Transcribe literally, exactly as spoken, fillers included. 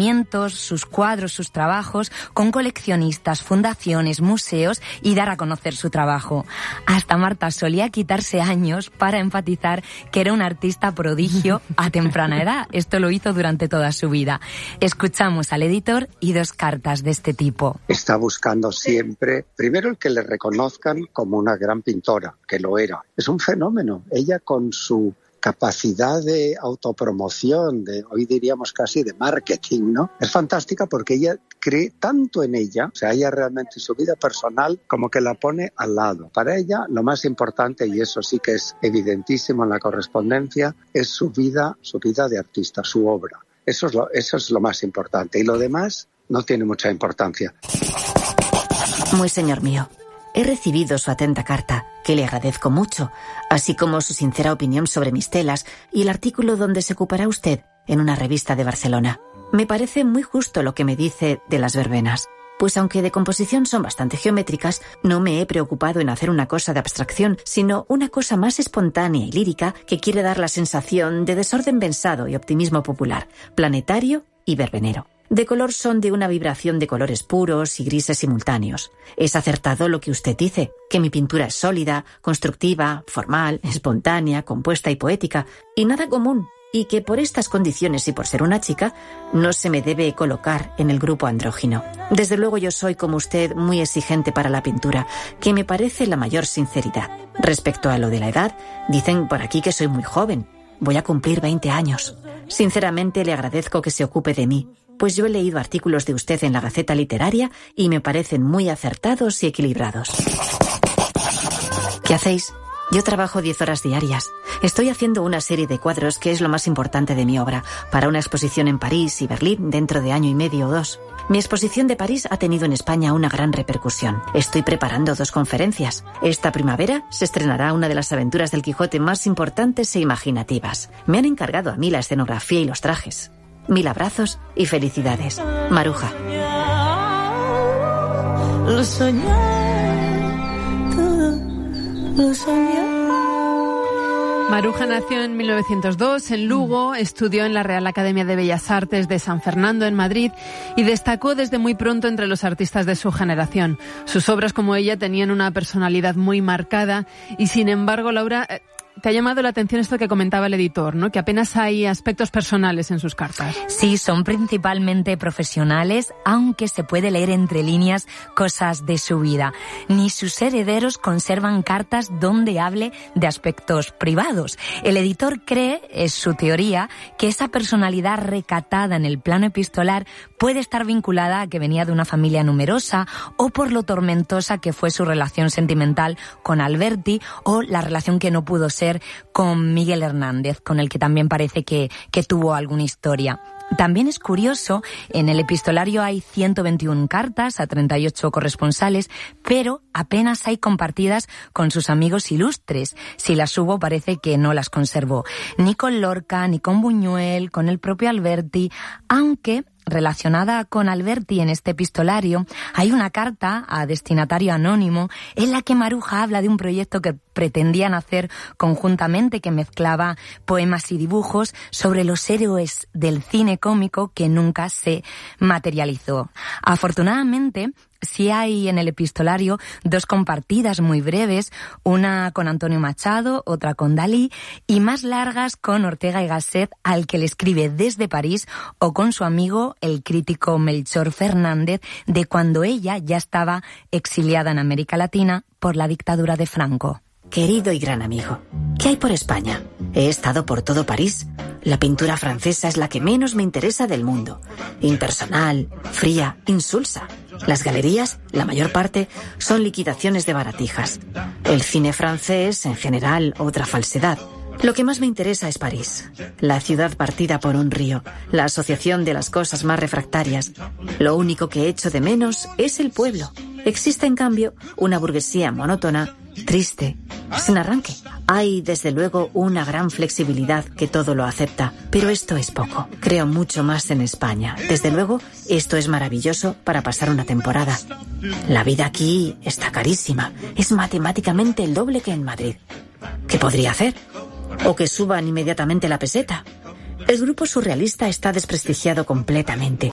lanzamientos, sus cuadros, sus trabajos con coleccionistas, fundaciones, museos y dar a conocer su trabajo. Hasta Marta solía quitarse años para enfatizar que era un artista prodigio a temprana edad. Esto lo hizo durante toda su vida. Escuchamos al editor y dos cartas de este tipo. Está buscando siempre, primero, el que le reconozcan como una gran pintora, que lo era. Es un fenómeno. Ella, con su capacidad de autopromoción, de hoy diríamos casi de marketing, ¿no? Es fantástica porque ella cree tanto en ella, o sea, ella realmente su vida personal como que la pone al lado. Para ella lo más importante, y eso sí que es evidentísimo en la correspondencia, es su vida, su vida de artista, su obra. Eso es lo, eso es lo más importante, y lo demás no tiene mucha importancia. Muy señor mío. He recibido su atenta carta, que le agradezco mucho, así como su sincera opinión sobre mis telas y el artículo donde se ocupará usted en una revista de Barcelona. Me parece muy justo lo que me dice de las verbenas, pues aunque de composición son bastante geométricas, no me he preocupado en hacer una cosa de abstracción, sino una cosa más espontánea y lírica que quiere dar la sensación de desorden pensado y optimismo popular, planetario y verbenero. De color son de una vibración de colores puros y grises simultáneos. Es acertado lo que usted dice, que mi pintura es sólida, constructiva, formal, espontánea, compuesta y poética, y nada común, y que por estas condiciones y por ser una chica, no se me debe colocar en el grupo andrógino. Desde luego yo soy, como usted, muy exigente para la pintura, que me parece la mayor sinceridad. Respecto a lo de la edad, dicen por aquí que soy muy joven. Voy a cumplir veinte años. Sinceramente le agradezco que se ocupe de mí, pues yo he leído artículos de usted en la Gaceta Literaria y me parecen muy acertados y equilibrados. ¿Qué hacéis? Yo trabajo diez horas diarias. Estoy haciendo una serie de cuadros que es lo más importante de mi obra, para una exposición en París y Berlín dentro de año y medio o dos. Mi exposición de París ha tenido en España una gran repercusión. Estoy preparando dos conferencias. Esta primavera se estrenará una de las aventuras del Quijote más importantes e imaginativas. Me han encargado a mí la escenografía y los trajes. Mil abrazos y felicidades. Maruja. Lo soñé, todo lo soñé. Maruja nació en mil novecientos dos en Lugo, estudió en la Real Academia de Bellas Artes de San Fernando en Madrid y destacó desde muy pronto entre los artistas de su generación. Sus obras, como ella, tenían una personalidad muy marcada y, sin embargo, Laura, te ha llamado la atención esto que comentaba el editor, ¿no? Que apenas hay aspectos personales en sus cartas. Sí, son principalmente profesionales, aunque se puede leer entre líneas cosas de su vida. Ni sus herederos conservan cartas donde hable de aspectos privados. El editor cree, es su teoría, que esa personalidad recatada en el plano epistolar puede estar vinculada a que venía de una familia numerosa o por lo tormentosa que fue su relación sentimental con Alberti o la relación que no pudo ser con Miguel Hernández, con el que también parece que, que tuvo alguna historia. También es curioso, en el epistolario hay ciento veintiuna cartas a treinta y ocho corresponsales, pero apenas hay compartidas con sus amigos ilustres. Si las hubo, parece que no las conservó. Ni con Lorca, ni con Buñuel, con el propio Alberti, aunque relacionada con Alberti en este epistolario, hay una carta a destinatario anónimo en la que Maruja habla de un proyecto que pretendían hacer conjuntamente, que mezclaba poemas y dibujos sobre los héroes del cine cómico que nunca se materializó. Afortunadamente, sí hay en el epistolario dos compartidas muy breves, una con Antonio Machado, otra con Dalí, y más largas con Ortega y Gasset, al que le escribe desde París, o con su amigo, el crítico Melchor Fernández, de cuando ella ya estaba exiliada en América Latina por la dictadura de Franco. Querido y gran amigo, ¿qué hay por España? He estado por todo París. La pintura francesa es la que menos me interesa del mundo. Impersonal, fría, insulsa. Las galerías, la mayor parte, son liquidaciones de baratijas. El cine francés, en general, otra falsedad. Lo que más me interesa es París, la ciudad partida por un río, la asociación de las cosas más refractarias. Lo único que echo de menos es el pueblo. Existe, en cambio, una burguesía monótona, triste, sin arranque. Hay, desde luego, una gran flexibilidad que todo lo acepta, pero esto es poco. Creo mucho más en España. Desde luego, esto es maravilloso para pasar una temporada. La vida aquí está carísima. Es matemáticamente el doble que en Madrid. ¿Qué podría hacer? O que suban inmediatamente la peseta. El grupo surrealista está desprestigiado completamente.